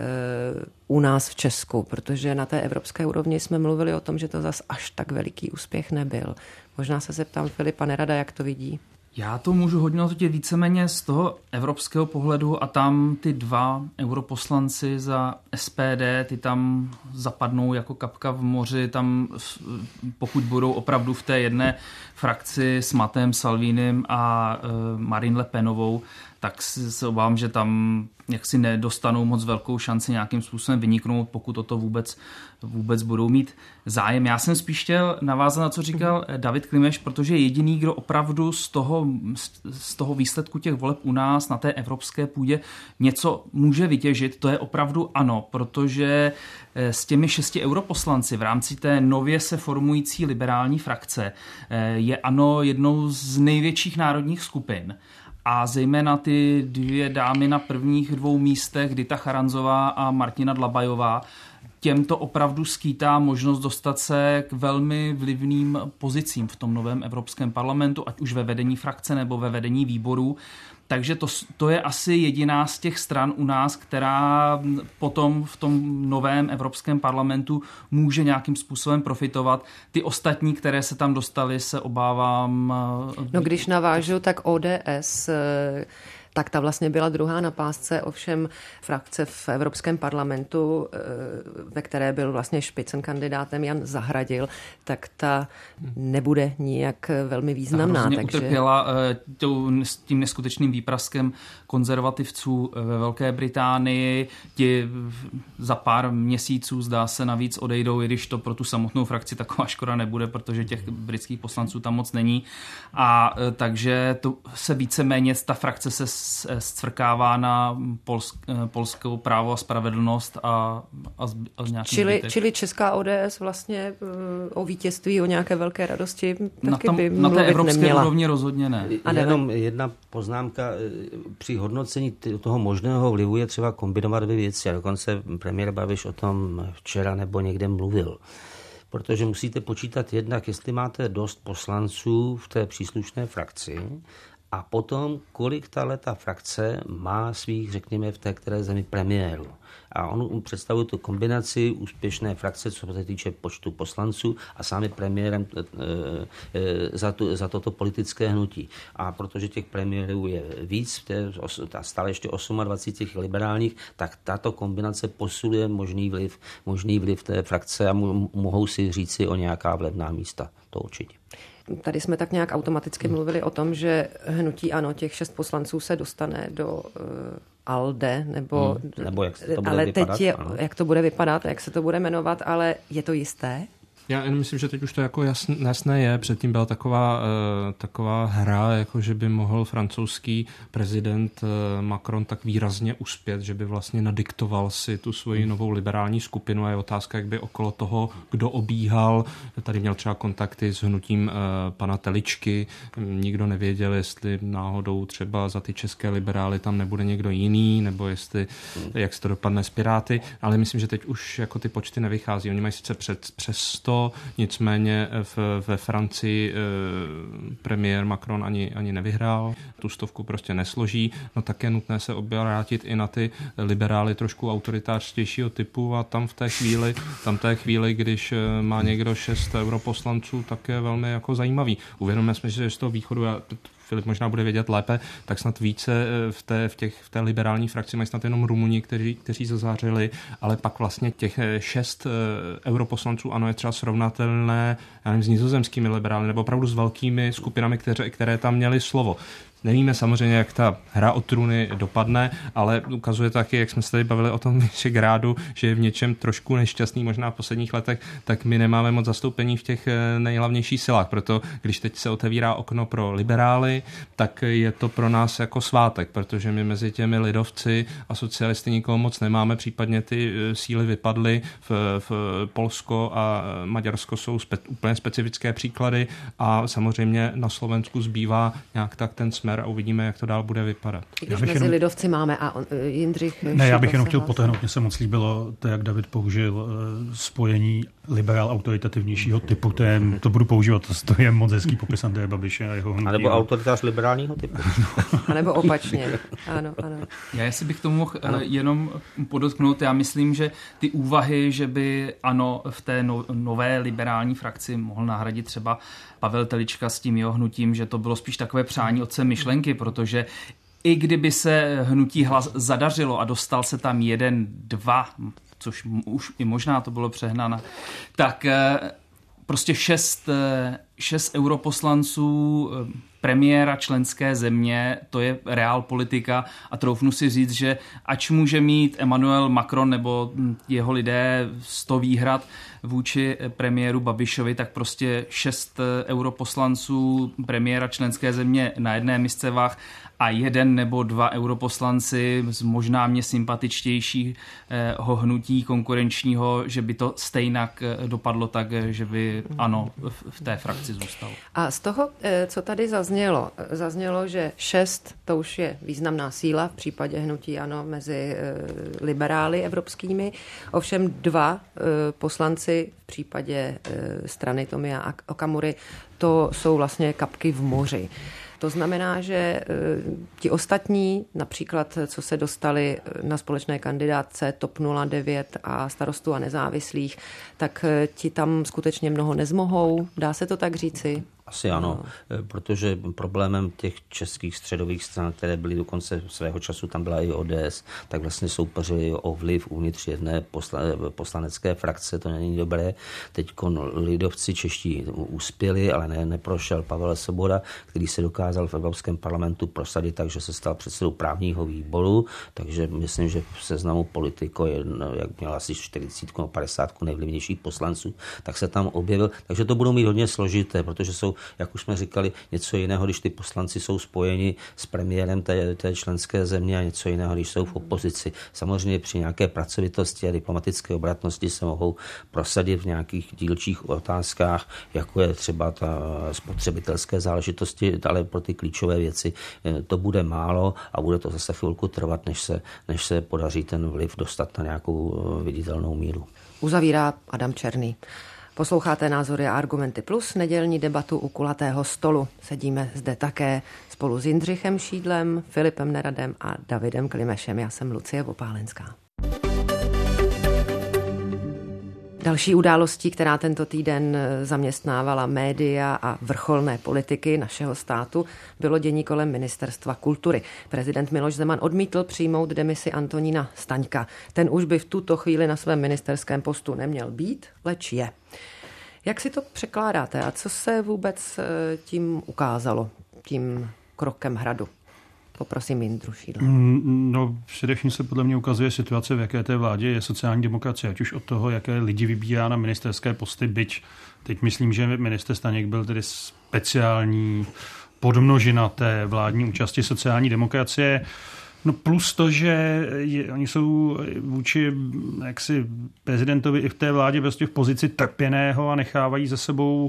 u nás v Česku, protože na té evropské úrovni jsme mluvili o tom, že to zas až tak veliký úspěch nebyl. Možná se zeptám Filipa Nerada, jak to vidí. Já to můžu hodnotit víceméně z toho evropského pohledu a tam ty 2 europoslanci za SPD, ty tam zapadnou jako kapka v moři, tam pokud budou opravdu v té jedné frakci s Matem Salvínem a Marine Le Penovou, tak se obávám, že tam jaksi nedostanou moc velkou šanci nějakým způsobem vyniknout, pokud o to vůbec budou mít zájem. Já jsem spíš chtěl navázat na co říkal David Klimeš, protože jediný, kdo opravdu z toho výsledku těch voleb u nás na té evropské půdě něco může vytěžit, to je opravdu ANO, protože s těmi 6 europoslanci v rámci té nově se formující liberální frakce je ANO jednou z největších národních skupin. A zejména ty 2 dámy na prvních 2 místech, Dita Charanzová a Martina Dlabajová, těmto opravdu skýtá možnost dostat se k velmi vlivným pozicím v tom novém Evropském parlamentu, ať už ve vedení frakce nebo ve vedení výborů. Takže to je asi jediná z těch stran u nás, která potom v tom novém Evropském parlamentu může nějakým způsobem profitovat. Ty ostatní, které se tam dostaly, se obávám... No když navážu, tak ODS... tak ta vlastně byla druhá na pásce, ovšem frakce v Evropském parlamentu, ve které byl vlastně špicenkandidátem Jan Zahradil, tak ta nebude nijak velmi významná. Takže utrpěla tím neskutečným výpraskem konzervativců ve Velké Británii. Ti za pár měsíců, zdá se, navíc odejdou, i když to pro tu samotnou frakci taková škoda nebude, protože těch britských poslanců tam moc není. A takže to se víceméně ta frakce se scvrkává na polskou právo a spravedlnost a nějaký čili česká ODS vlastně o vítězství, o nějaké velké radosti taky by na té evropské neměla. Úrovni rozhodně ne. Jenom jedna poznámka. Při hodnocení toho možného vlivu je třeba kombinovat dvě věci. A dokonce premiér Babiš o tom včera nebo někde mluvil. Protože musíte počítat jednak, jestli máte dost poslanců v té příslušné frakci, a potom, kolik ta frakce má svých, řekněme, v té které zemi premiéru. A on představuje tu kombinaci úspěšné frakce, co se týče počtu poslanců a sám je premiérem za toto politické hnutí. A protože těch premiérů je víc, stále ještě 28 těch liberálních, tak tato kombinace posiluje možný vliv té frakce a mohou si říci o nějaká vlivná místa. To určitě. Tady jsme tak nějak automaticky mluvili o tom, že hnutí ANO, těch 6 poslanců se dostane do ALDE, nebo jak se to bude ale vypadat, teď jak to bude vypadat, jak se to bude jmenovat, ale je to jisté? Já jen myslím, že teď už to jako jasné je. Předtím byla taková hra, jako že by mohl francouzský prezident Macron tak výrazně uspět, že by vlastně nadiktoval si tu svoji novou liberální skupinu a je otázka, jak by okolo toho, kdo obíhal. Tady měl třeba kontakty s hnutím pana Teličky. Nikdo nevěděl, jestli náhodou třeba za ty české liberály tam nebude někdo jiný, nebo jestli, jak se to dopadne s Piráty. Ale myslím, že teď už jako ty počty nevychází. Oni mají sice přes 100, nicméně ve Francii premiér Macron ani nevyhrál, tu 100 prostě nesloží, no tak je nutné se obrátit i na ty liberály trošku autoritářstějšího typu a tam v té chvíli, když má někdo 6 europoslanců, tak je velmi jako zajímavý. Uvědomme jsme, že z toho východu, Filip možná bude vědět lépe, tak snad více v té liberální frakci mají snad jenom Rumuni, kteří zazářili, ale pak vlastně těch 6 europoslanců ANO je třeba srovnatelné, já nevím, s nizozemskými liberály nebo opravdu s velkými skupinami, které tam měly slovo. Nevíme samozřejmě, jak ta hra o trůny dopadne, ale ukazuje taky, jak jsme se tady bavili o tom Visegrádu, že je v něčem trošku nešťastný možná v posledních letech, tak my nemáme moc zastoupení v těch nejhlavnějších silách. Proto, když teď se otevírá okno pro liberály, tak je to pro nás jako svátek, protože my mezi těmi lidovci a socialisty nikoho moc nemáme, případně ty síly vypadly. V Polsko a Maďarsko jsou úplně specifické příklady a samozřejmě na Slovensku zbývá nějak tak ten směr a uvidíme, jak to dál bude vypadat. I když mezi lidovci máme a Jindřich... Ne, já bych jenom chtěl potrhnout, mně se moc líbilo to, jak David použil spojení liberál autoritativního typu, to budu používat, to je moc hezký popis Andreje Babiše a jeho hnutí. A nebo autoritář liberálního typu. A nebo opačně. Ano. Já jestli bych tomu mohl jenom podotknout, já myslím, že ty úvahy, že by ANO v té nové liberální frakci mohl nahradit třeba Pavel Telička s tím jeho hnutím, že to bylo spíš takové přání otce myšlenky, protože i kdyby se hnutí Hlas zadařilo a dostal se tam 1, 2, což už i možná to bylo přehnané, tak prostě 6 europoslanců, premiéra členské země, to je realpolitika a troufnu si říct, že ač může mít Emmanuel Macron nebo jeho lidé 100 výhrad vůči premiéru Babišovi, tak prostě 6 europoslanců premiéra členské země na jedné misce vah a 1 nebo 2 europoslanci z možná mě sympatičtějšího hnutí konkurenčního, že by to stejnak dopadlo tak, že by ANO v té frakci akci zůstal. A z toho, co tady zaznělo, že 6, to už je významná síla v případě hnutí ANO mezi liberály evropskými, ovšem 2 poslanci v případě strany Tomia Okamury, to jsou vlastně kapky v moři. To znamená, že ti ostatní, například co se dostali na společné kandidátce TOP 09 a Starostů a nezávislých, tak ti tam skutečně mnoho nezmohou. Dá se to tak říci? Asi ano, protože problémem těch českých středových stran, které byly dokonce svého času, tam byla i ODS, tak vlastně soupeřili o vliv uvnitř jedné poslanecké frakce, to není dobré. Teď lidovci čeští uspěli, ale neprošel Pavel Svoboda, který se dokázal v Evropském parlamentu prosadit, takže se stal předsedou právního výboru, takže myslím, že v seznamu Politico, jak měl asi 40 nebo 50 nejvlivnějších poslanců, tak se tam objevil, takže to budou mít hodně složité, protože jsou, jak už jsme říkali, něco jiného, když ty poslanci jsou spojeni s premiérem té členské země a něco jiného, když jsou v opozici. Samozřejmě při nějaké pracovitosti a diplomatické obratnosti se mohou prosadit v nějakých dílčích otázkách, jako je třeba ta spotřebitelské záležitosti, ale pro ty klíčové věci to bude málo a bude to zase chvilku trvat, než se podaří ten vliv dostat na nějakou viditelnou míru. Uzavírá Adam Černý. Posloucháte Názory a argumenty plus nedělní debatu u kulatého stolu. Sedíme zde také spolu s Jindřichem Šídlem, Filipem Neradem a Davidem Klimešem. Já jsem Lucie Vopálenská. Další událostí, která tento týden zaměstnávala média a vrcholné politiky našeho státu, bylo dění kolem Ministerstva kultury. Prezident Miloš Zeman odmítl přijmout demisi Antonína Staňka. Ten už by v tuto chvíli na svém ministerském postu neměl být, leč je. Jak si to překládáte a co se vůbec tím ukázalo, tím krokem Hradu? Poprosím Jindru Šídla. No, především se podle mě ukazuje situace, v jaké té vládě je sociální demokracie, ať už od toho, jaké lidi vybírá na ministerské posty, byť teď myslím, že ministr Staněk byl tedy speciální podmnožina té vládní účasti sociální demokracie. No plus to, že oni jsou vůči jaksi prezidentovi i v té vládě prostě v pozici trpěného a nechávají za sebou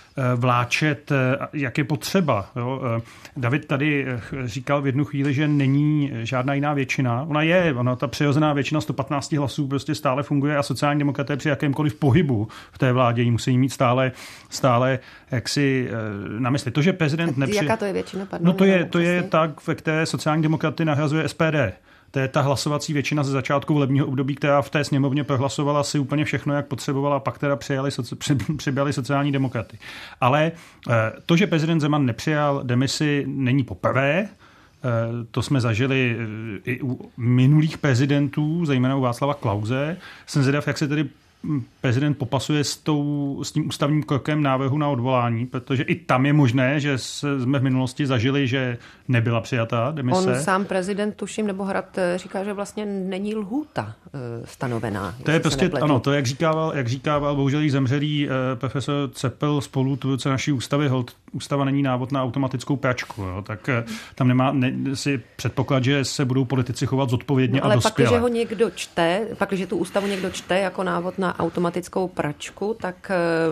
vláčet, jak je potřeba. Jo. David tady říkal v jednu chvíli, že není žádná jiná většina. Ona ta přirozená většina 115 hlasů prostě stále funguje a sociální demokraté při jakémkoliv pohybu v té vládě ji musí mít stále jaksi na mysli. To, že prezident Jaká to je většina? Pardon, no to je tak, ve které sociální demokraty nahrazuje SPD. To je ta hlasovací většina ze začátku volebního období, která v té sněmovně prohlasovala si úplně všechno, jak potřebovala, a pak teda přiběhli sociální demokraty. Ale to, že prezident Zeman nepřijal demisi, není poprvé. To jsme zažili i u minulých prezidentů, zejména u Václava Klause. Jsem zvědav, jak se tedy prezident popasuje s tím ústavním krokem návrhu na odvolání, protože i tam je možné, že jsme v minulosti zažili, že nebyla přijatá demise. On sám prezident, tuším, nebo Hrad říká, že vlastně není lhůta stanovená. To je prostě, ano, to jak říkával bohužel jí zemřelý profesor Cepel, spolutvůrce naší ústavy, ústava není návod na automatickou pračku, jo, tak tam si předpoklad, že se budou politici chovat zodpovědně a dospěle. Ale pak, když tu ústavu někdo čte jako návod na automatickou pračku, tak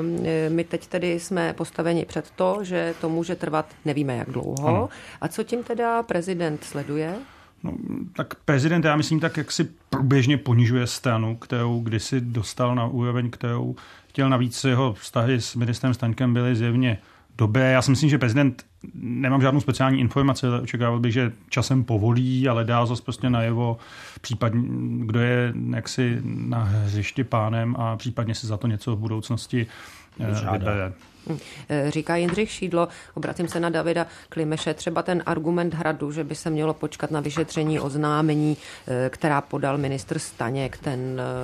my teď tedy jsme postaveni před to, že to může trvat nevíme jak dlouho. Ano. A co tím teda prezident sleduje? No, tak prezident, já myslím, tak jak si průběžně ponižuje stranu, kterou kdysi dostal na úroveň, kterou chtěl. Navíc jeho vztahy s ministrem Staňkem byly zjevně dobré. Já si myslím, že prezident, nemám žádnou speciální informaci, ale očekával bych, že časem povolí, ale dá zase prostě najevo, případně kdo je jaksi na hřišti pánem a případně si za to něco v budoucnosti vybere. Říká Jindřich Šídlo, obracím se na Davida Klimeše, třeba ten argument Hradu, že by se mělo počkat na vyšetření oznámení, která podal ministr Staněk, ten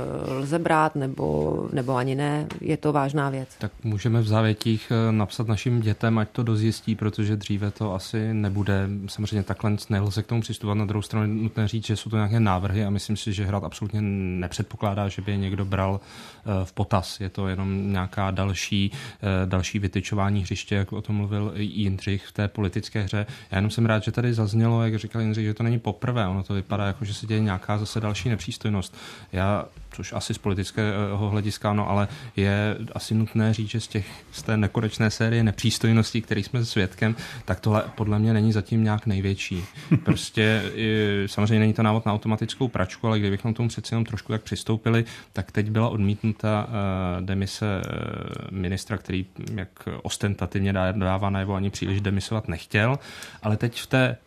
lze brát nebo ani ne, je to vážná věc? Tak můžeme v závětích napsat našim dětem, ať to dozjistí, protože dříve to asi nebude. Samozřejmě takhle nelze k tomu přistupovat. Na druhou stranu nutné říct, že jsou to nějaké návrhy a myslím si, že Hrad absolutně nepředpokládá, že by je někdo bral v potaz. Je to jenom nějaká další další vytyčování hřiště, jak o tom mluvil Jindřich v té politické hře. Já jenom jsem rád, že tady zaznělo, jak říkal Jindřich, že to není poprvé. Ono to vypadá jako, že se děje nějaká zase další nepřístojnost. Což asi z politického hlediska, no, ale je asi nutné říct, že z té nekonečné série nepřístojností, kterých jsme svědkem, tak tohle podle mě není zatím nějak největší. Prostě samozřejmě není to návod na automatickou pračku, ale kdybychom tomu přeci jenom trošku tak přistoupili, tak teď byla odmítnuta demise ministra, který jak ostentativně dává najevo, ani příliš demisovat nechtěl, ale teď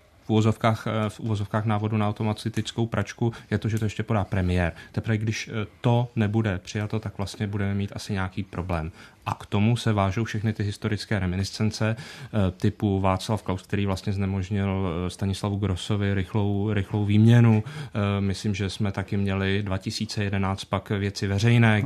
v uvozovkách návodu na automatickou pračku je to, že to ještě podá premiér. Teprve když to nebude přijato, tak vlastně budeme mít asi nějaký problém. A k tomu se vážou všechny ty historické reminiscence typu Václav Klaus, který vlastně znemožnil Stanislavu Grossovi rychlou výměnu. Myslím, že jsme taky měli 2011 pak Věci veřejné,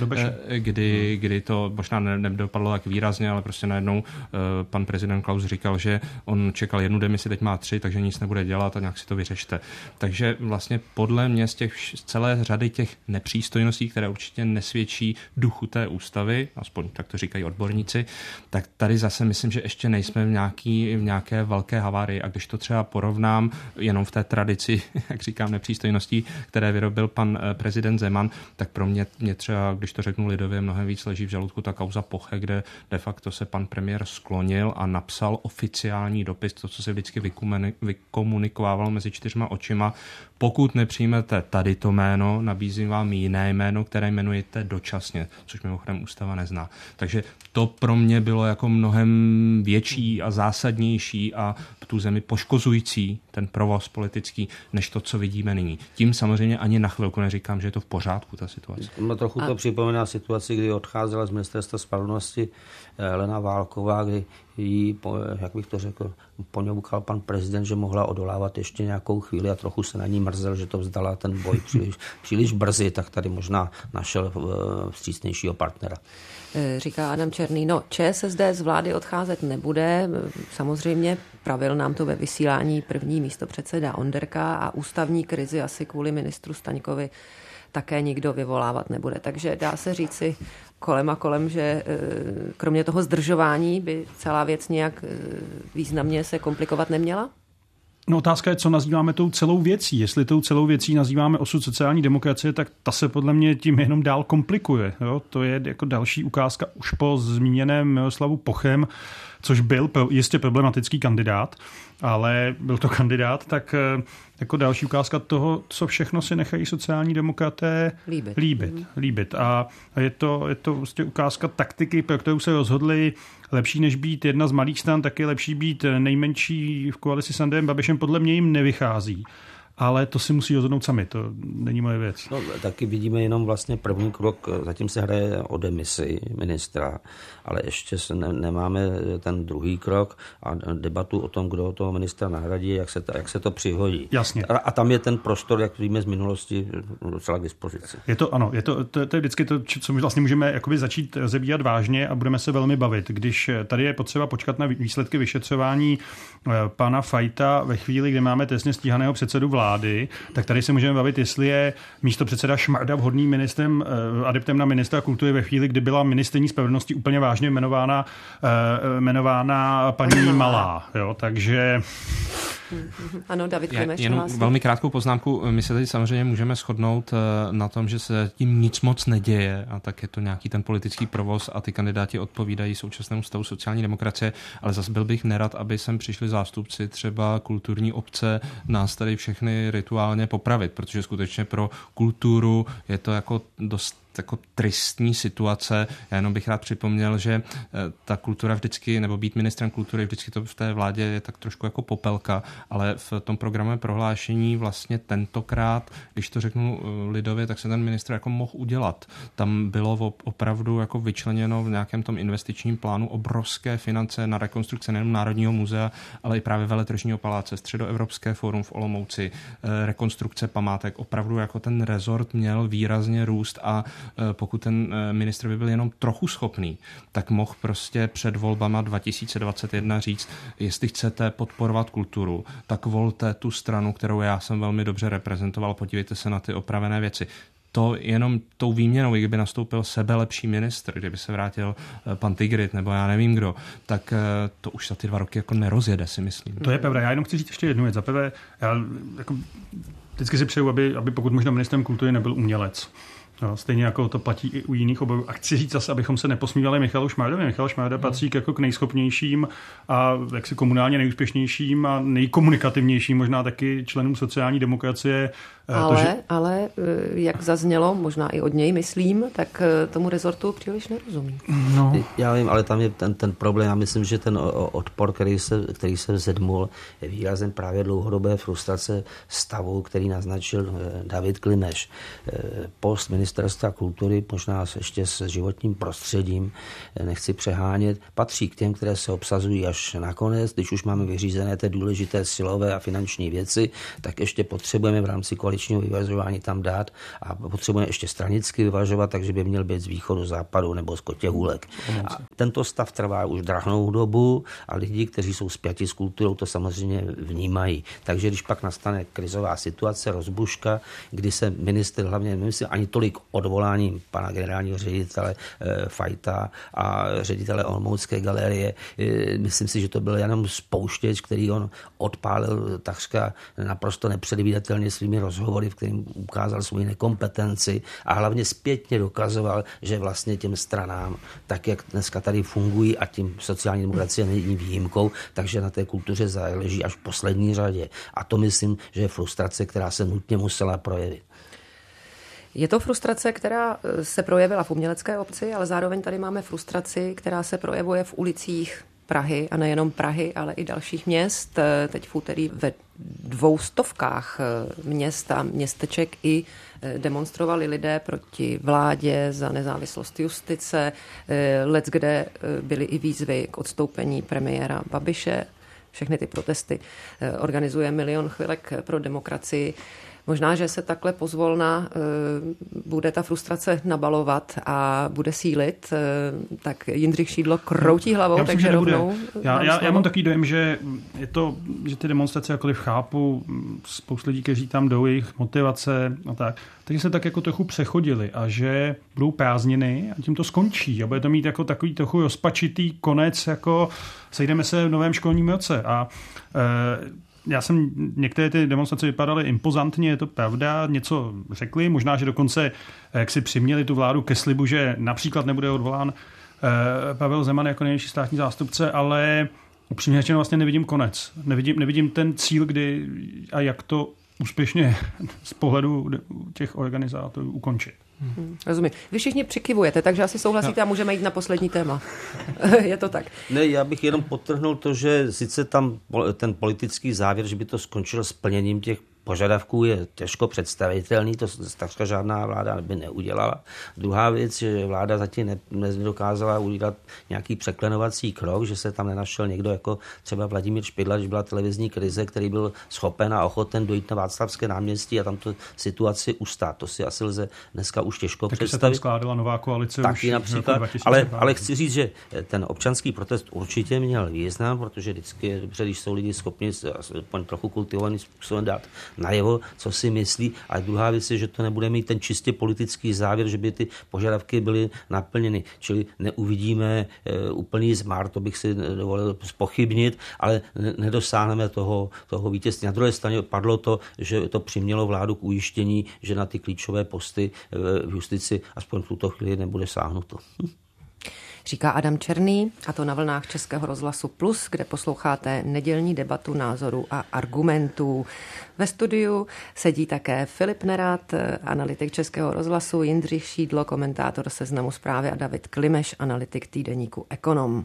kdy to možná nedopadlo tak výrazně, ale prostě najednou pan prezident Klaus říkal, že on čekal 1 demisi, teď má 3, takže nic nebude dělat a nějak si to vyřešte. Takže vlastně podle mě z celé řady těch nepřístojností, které určitě nesvědčí duchu té ústavy, aspoň tak to říkají odborníci, tak tady zase myslím, že ještě nejsme v nějaké velké havárii. A když to třeba porovnám jenom v té tradici, jak říkám, nepřístojností, které vyrobil pan prezident Zeman, tak pro mě třeba, když to řeknu lidově, mnohem víc leží v žaludku ta kauza Poche, kde de facto se pan premiér sklonil a napsal oficiální dopis, to, co se vždycky vykomunikovávalo mezi 4 očima. Pokud nepřijmete tady to jméno, nabízím vám jiné jméno, které jmenujete dočasně, což mimochodem ústava nezná. Takže to pro mě bylo jako mnohem větší a zásadnější a tu zemi poškozující, ten provoz politický, než to, co vidíme nyní. Tím samozřejmě ani na chvilku neříkám, že je to v pořádku, ta situace. Trochu to připomíná situaci, kdy odcházela z ministerstva spravedlnosti Helena Válková, kdy jí, jak bych to řekl, poňoukal pan prezident, že mohla odolávat ještě nějakou chvíli a trochu se na ní mrzel, že to vzdala ten boj příliš brzy, tak tady možná našel vstřícnějšího partnera. Říká Adam Černý. ČSSD z vlády odcházet nebude. Samozřejmě pravil nám to ve vysílání první místopředseda Onderka a ústavní krizi asi kvůli ministru Staňkovi také nikdo vyvolávat nebude. Takže dá se říci kolem a kolem, že kromě toho zdržování by celá věc nějak významně se komplikovat neměla? No, otázka je, co nazýváme tou celou věcí. Jestli tou celou věcí nazýváme osud sociální demokracie, tak ta se podle mě tím jenom dál komplikuje. Jo? To je jako další ukázka už po zmíněném Miroslavu Pochem, což byl jistě problematický kandidát, ale byl to kandidát, tak jako další ukázka toho, co všechno si nechají sociální demokraté líbit. A je to vlastně ukázka taktiky, pro kterou se rozhodli lepší než být jedna z malých stran, tak je lepší být nejmenší v koalici s Andrejem Babišem, podle mě jim nevychází. Ale to si musí rozhodnout sami, to není moje věc. No, taky vidíme jenom vlastně první krok, zatím se hraje o demisi ministra, ale ještě nemáme ten druhý krok a debatu o tom, kdo toho ministra nahradí, jak se to přihodí. Jasně. A tam je ten prostor, jak víme z minulosti, docela k dispozici. To je vždycky to, co my vlastně můžeme jakoby začít rozebírat vážně a budeme se velmi bavit. Když tady je potřeba počkat na výsledky vyšetřování pana Fajta ve chvíli, kdy máme trestně stíhaného předsedu vlády, tak tady se můžeme bavit, jestli je místopředseda Šmarda vhodným ministrem, adeptem na ministra kultury ve chvíli, kdy byla ministryní spravedlnosti úplně vážně jmenována paní Malá. Jo? Takže... Ano, David Klimeš. Jenom velmi krátkou poznámku. My se tady samozřejmě můžeme shodnout na tom, že se tím nic moc neděje a tak je to nějaký ten politický provoz a ty kandidáti odpovídají současnému stavu sociální demokracie, ale zase byl bych nerad, aby sem přišli zástupci třeba kulturní obce nás tady všechny rituálně popravit, protože skutečně pro kulturu je to jako dost jako tristní situace. Já jenom bych rád připomněl, že ta kultura vždycky, nebo být ministrem kultury vždycky to v té vládě je tak trošku jako popelka, ale v tom programovém prohlášení vlastně tentokrát, když to řeknu lidově, tak se ten ministr jako mohl udělat. Tam bylo opravdu jako vyčleněno v nějakém tom investičním plánu obrovské finance na rekonstrukce nejen Národního muzea, ale i právě Veletržního paláce, Středoevropské fórum v Olomouci, rekonstrukce památek. Opravdu jako ten rezort měl výrazně růst a pokud ten ministr by byl jenom trochu schopný, tak mohl prostě před volbama 2021 říct, jestli chcete podporovat kulturu, tak volte tu stranu, kterou já jsem velmi dobře reprezentoval, podívejte se na ty opravené věci. to jenom tou výměnou, kdyby nastoupil sebelepší ministr, kdyby se vrátil pan Tigrit nebo já nevím kdo, tak to už za ty 2 roky jako nerozjede, si myslím. To je pravda. Já jenom chci říct ještě jednu věc. Za prvé, já jako vždycky si přeju, aby pokud možno ministrem kultury nebyl umělec. No, stejně jako to platí i u jiných oborů. A chci říct zase, abychom se neposmívali Michalu Šmardovi. Michal Šmarda patří jako k nejschopnějším a jaksi komunálně nejúspěšnějším a nejkomunikativnějším možná taky členům sociální demokracie. Ale jak zaznělo, možná i od něj, myslím, tak tomu rezortu příliš nerozumí. No. Já vím, ale tam je ten problém. Já myslím, že ten odpor, který se vzedmul, je výrazem právě dlouhodobé frustrace stavu, který naznačil David Klimeš. Post ministerstva kultury, možná ještě s životním prostředím, nechci přehánět, patří k těm, které se obsazují až nakonec. Když už máme vyřízené ty důležité silové a finanční věci, tak ještě potřebujeme v rámci koaličního vyvažování tam dát a potřebujeme ještě stranicky vyvažovat, takže by měl být z východu, západu nebo z Kotěhůlek. A tento stav trvá už drahnou dobu a lidi, kteří jsou spjati s kulturou, to samozřejmě vnímají. Takže když pak nastane krizová situace, rozbuška, kdy se ministr, hlavně nemyslím ani tolik odvoláním pana generálního ředitele Fajta a ředitele Olomoucké galerie, myslím si, že to byl jenom spouštěč, který on odpálil takřka naprosto nepředvídatelně svými rozhovory, v kterým ukázal svou nekompetenci a hlavně zpětně dokazoval, že vlastně těm stranám, tak jak dneska tady fungují a tím sociální demokracie není výjimkou, takže na té kultuře záleží až v poslední řadě. A to myslím, že je frustrace, která se nutně musela projevit. Je to frustrace, která se projevila v umělecké obci, ale zároveň tady máme frustraci, která se projevuje v ulicích Prahy a nejenom Prahy, ale i dalších měst. Teď v úterý ve 200 měst a městeček i demonstrovali lidé proti vládě za nezávislost justice. Leckde byly i výzvy k odstoupení premiéra Babiše. Všechny ty protesty organizuje Milion chvilek pro demokracii. Možná, že se takhle pozvolna bude ta frustrace nabalovat a bude sílit, tak Jindřich Šídlo kroutí hlavou, takže rovnou. Já mám takový dojem, že že ty demonstrace, jakkoliv chápu, spoustu lidí, kteří tam jdou, jejich motivace a tak, takže se tak jako trochu přechodili a že budou prázdniny a tím to skončí a bude to mít jako takový trochu rozpačitý konec, jako sejdeme se v novém školním roce a já jsem, některé ty demonstrace vypadaly impozantně, je to pravda, něco řekli, možná, že dokonce jak si přiměli tu vládu ke slibu, že například nebude odvolán Pavel Zeman jako nejvyšší státní zástupce, ale upřímně řečeno vlastně nevidím konec. Nevidím ten cíl, kdy a jak to úspěšně z pohledu těch organizátorů ukončit. Rozumím. Vy všichni přikyvujete, takže asi souhlasíte a můžeme jít na poslední téma. Je to tak? Ne, já bych jenom podtrhnul to, že sice tam ten politický závěr, že by to skončilo s plněním těch požadavků, je těžko představitelný, to takřka žádná vláda by neudělala. Druhá věc, že vláda zatím nedokázala udělat nějaký překlenovací krok, že se tam nenašel někdo jako třeba Vladimír Špidla, když byla televizní krize, který byl schopen a ochoten dojít na Václavské náměstí a tam tu situaci ustát. To si asi lze dneska už těžko taky představit. Se tam skládala nová koalice taky už například, ale chci říct, že ten občanský protest určitě měl význam, protože vždycky je dobře, když jsou lidi schopni aspoň trochu kultivovaným způsobem dát najevo, co si myslí. A druhá věc je, že to nebude mít ten čistě politický závěr, že by ty požadavky byly naplněny. Čili neuvidíme úplný zmar, to bych si dovolil zpochybnit, ale nedosáhneme toho vítězství. Na druhé straně padlo to, že to přimělo vládu k ujištění, že na ty klíčové posty v justici aspoň v tuto chvíli nebude sáhnuto. Říká Adam Černý, a to na vlnách Českého rozhlasu Plus, kde posloucháte nedělní debatu názorů a argumentů. Ve studiu sedí také Filip Nerad, analytik Českého rozhlasu, Jindřich Šídlo, komentátor Seznamu Zprávy a David Klimeš, analytik týdeníku Ekonom.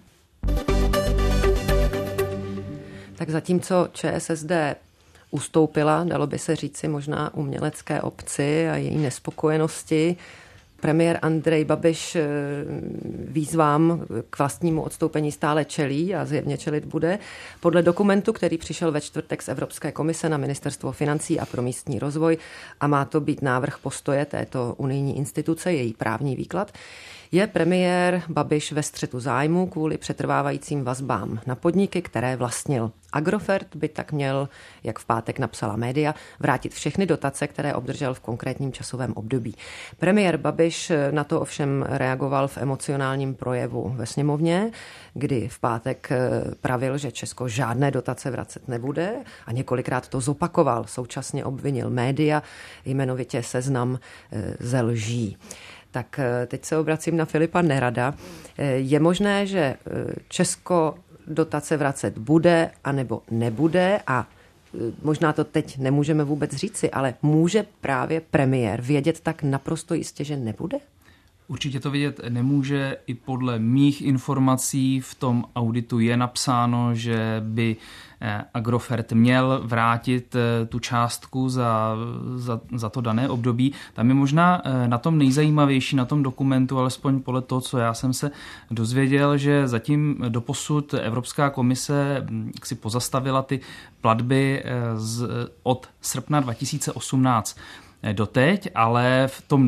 Tak zatímco ČSSD ustoupila, dalo by se říci možná umělecké obci a její nespokojenosti, premiér Andrej Babiš výzvám k vlastnímu odstoupení stále čelí a zjevně čelit bude. Podle dokumentu, který přišel ve čtvrtek z Evropské komise na Ministerstvo financí a pro místní rozvoj a má to být návrh postoje této unijní instituce, její právní výklad, je premiér Babiš ve střetu zájmu kvůli přetrvávajícím vazbám na podniky, které vlastnil. Agrofert by tak měl, jak v pátek napsala média, vrátit všechny dotace, které obdržel v konkrétním časovém období. Premiér Babiš na to ovšem reagoval v emocionálním projevu ve sněmovně, kdy v pátek pravil, že Česko žádné dotace vracet nebude a několikrát to zopakoval. Současně obvinil média, jmenovitě Seznam, ze lží. Tak teď se obracím na Filipa Nerada. Je možné, že Česko dotace vracet bude anebo nebude a možná to teď nemůžeme vůbec říci, ale může právě premiér vědět tak naprosto jistě, že nebude? Určitě to vědět nemůže. I podle mých informací v tom auditu je napsáno, že by Agrofert měl vrátit tu částku za to dané období. Tam je možná na tom nejzajímavější, na tom dokumentu, alespoň podle toho, co já jsem se dozvěděl, že zatím doposud Evropská komise si pozastavila ty platby od srpna 2018 doteď, ale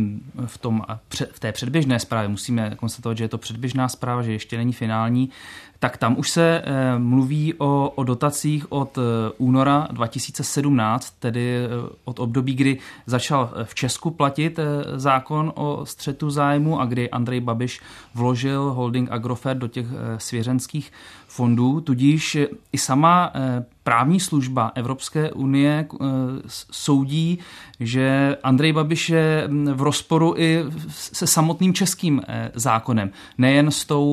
v té předběžné zprávě, musíme konstatovat, že je to předběžná zpráva, že ještě není finální, tak tam už se mluví o dotacích od února 2017, tedy od období, kdy začal v Česku platit zákon o střetu zájmu a kdy Andrej Babiš vložil holding Agrofert do těch svěřenských fondů. Tudíž i sama právní služba Evropské unie soudí, že Andrej Babiš je v rozporu i se samotným českým zákonem, nejen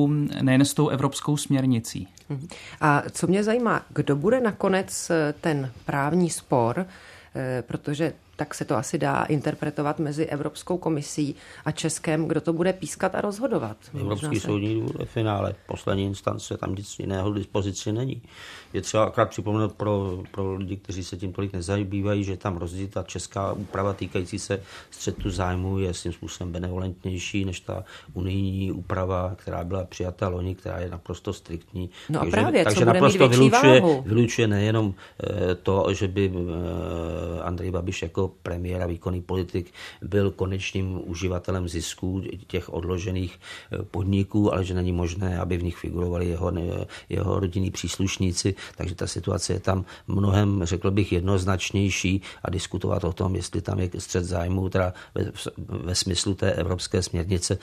s tou evropskou směrnicí. A co mě zajímá, kdo bude nakonec ten právní spor, protože tak se to asi dá interpretovat mezi Evropskou komisí a Českem, kdo to bude pískat a rozhodovat. Evropský soudní dvůr ve finále, poslední instance, tam nic jiného k dispozici není. Je třeba akorát připomenout pro lidi, kteří se tím tolik nezabývají, že tam rozdíl ta česká úprava týkající se střetu zájmu je svým způsobem benevolentnější než ta unijní úprava, která byla přijata loni, která je naprosto striktní. No a právě, takže co bude naprosto mít větší váhu? vylučuje nejenom to, že by Andrej Babiš jako premiér a výkonný politik byl konečným uživatelem zisků těch odložených podniků, ale že není možné, aby v nich figurovali jeho rodinní příslušníci. Takže ta situace je tam mnohem, řekl bych, jednoznačnější a diskutovat o tom, jestli tam je střet zájmu, teda ve smyslu té evropské směrnice,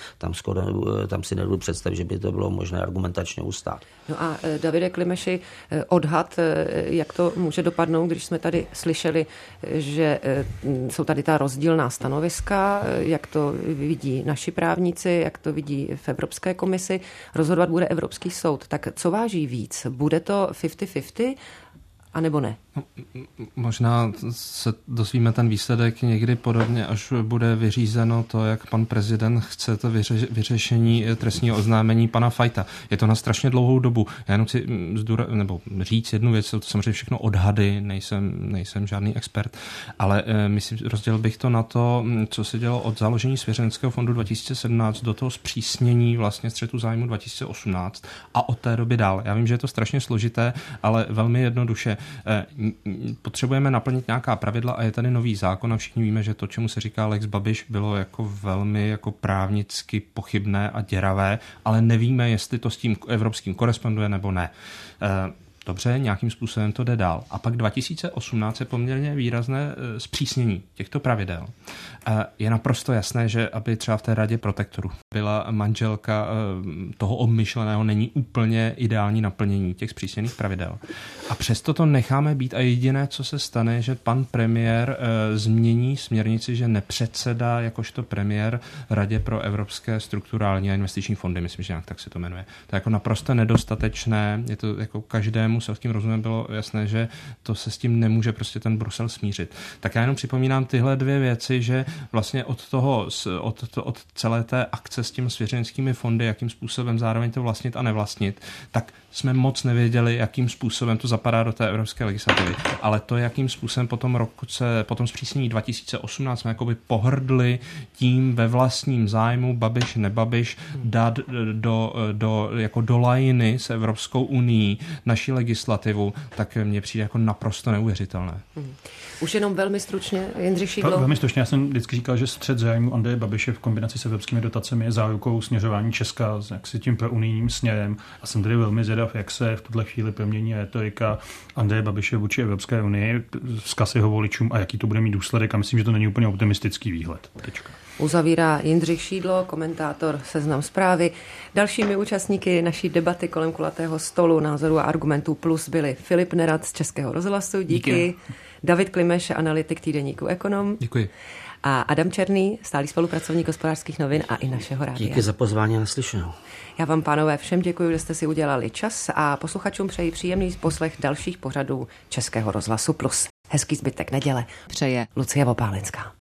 tam si nedovedu představit, že by to bylo možné argumentačně ustát. No a Davide Klimeši, odhad, jak to může dopadnout, když jsme tady slyšeli, že jsou tady ta rozdílná stanoviska, jak to vidí naši právníci, jak to vidí v Evropské komisi. Rozhodovat bude Evropský soud. Tak co váží víc? Bude to 50-50? A nebo ne? Možná se dozvíme ten výsledek někdy podobně, až bude vyřízeno to, jak pan prezident chce to vyřešení trestního oznámení pana Fajta. Je to na strašně dlouhou dobu. Já jenom chci říct jednu věc, to samozřejmě všechno odhady, nejsem žádný expert, ale myslím, rozdělil bych to na to, co se dělo od založení svěřenského fondu 2017 do toho zpřísnění vlastně střetu zájmu 2018 a od té doby dál. Já vím, že je to strašně složité, ale velmi jednoduše. Potřebujeme naplnit nějaká pravidla a je tady nový zákon a všichni víme, že to, čemu se říká Lex Babiš, bylo jako velmi jako právnicky pochybné a děravé, ale nevíme, jestli to s tím evropským koresponduje nebo ne. Dobře, nějakým způsobem to jde dál. A pak 2018 je poměrně výrazné zpřísnění těchto pravidel. Je naprosto jasné, že aby třeba v té radě protektorů byla manželka toho obmyšleného, není úplně ideální naplnění těch zpřísněných pravidel. A přesto to necháme být a jediné, co se stane, že pan premiér změní směrnici, že nepředsedá jakožto premiér Radě pro evropské strukturální a investiční fondy, myslím, že nějak tak se to jmenuje. To je jako naprosto nedostatečné, je to jako každému selským rozumem bylo jasné, že to se s tím nemůže prostě ten Brusel smířit. Tak já jenom připomínám tyhle dvě věci, že vlastně od celé té akce s těmi svěřenskými fondy, jakým způsobem zároveň to vlastnit a nevlastnit, tak jsme moc nevěděli, jakým způsobem to zapadá do té evropské legislativy. Ale to, jakým způsobem potom zpřísnění 2018 jsme jakoby pohrdli tím ve vlastním zájmu Babiš, nebabiš dát do lajiny s Evropskou unií naší legislativu, tak mně přijde jako naprosto neuvěřitelné. Už jenom velmi stručně, Jindřich Šídlo. Velmi stručně, já jsem vždycky říkal, že střet zájmu Andreje Babiše v kombinaci s evropskými dotacemi je zárukou směřování Česka s tím prounijním směrem. A jsem tedy velmi zvědav představ, jak se v tuhle chvíli promění rétorika Andreje Babiše vůči Evropské unii, vzkaz jeho voličům a jaký to bude mít důsledek. A myslím, že to není úplně optimistický výhled. Tečka. Uzavírá Jindřich Šídlo, komentátor Seznam Zprávy. Dalšími účastníky naší debaty kolem kulatého stolu Názoru a argumentů plus byli Filip Nerad z Českého rozhlasu, díky. David Klimeš, analytik týdeníku Ekonom. Děkuji. A Adam Černý, stálý spolupracovník Hospodářských novin a i našeho rádia. Díky za pozvání a naslyšenou. Já vám, pánové, všem děkuji, že jste si udělali čas a posluchačům přeji příjemný poslech dalších pořadů Českého rozhlasu plus. Hezký zbytek neděle přeje Lucie Vopálinská.